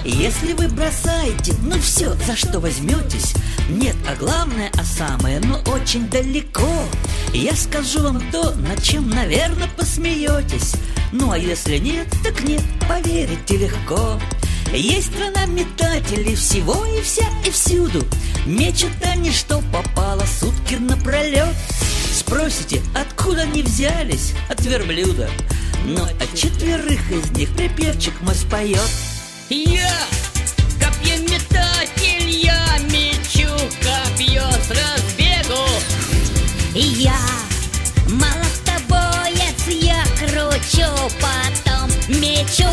Если вы бросаете, ну все, за что возьметесь? Нет, а главное, а самое, ну очень далеко. Я скажу вам то, над чем, наверное, посмеетесь. Ну а если нет, так нет, поверите легко. Есть страна метателей всего и вся и всюду. Мечут они, что попало, сутки напролет. Спросите, откуда они взялись? От верблюда. Но от 4 из них припевчик мой споет. Я копьеметатель, я мечу копье с разбегу. Я молотобоец, я кручу, потом мечу.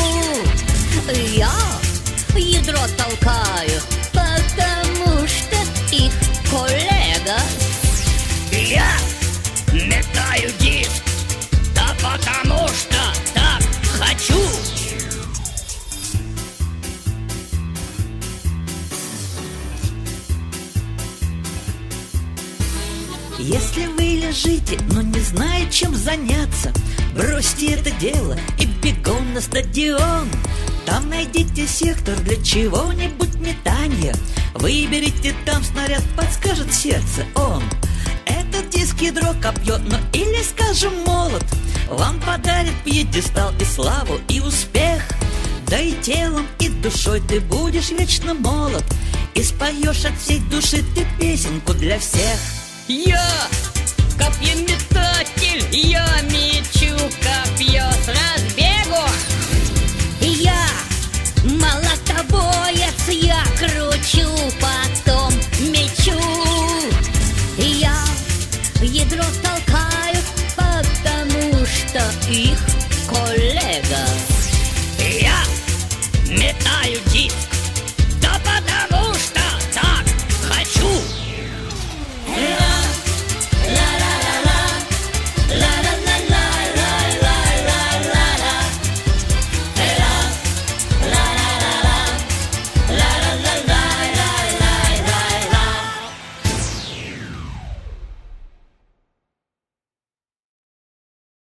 Я ядро толкаю, потому что их коллега. Я метаю диск, да потому что так хочу. Если вы лежите, но не знаете, чем заняться, бросьте это дело и бегом на стадион. Там найдите сектор для чего-нибудь метания. Выберите там снаряд, подскажет сердце он. Этот диск, ядро, копье, ну или, скажем, молот вам подарит пьедестал и славу, и успех. Да и телом, и душой ты будешь вечно молод, и споешь от всей души ты песенку для всех. Я копьеметатель, я мечу копье с разбегу. Я молотобоец, я кручу, потом мечу. Я ядро толкаю, потому что их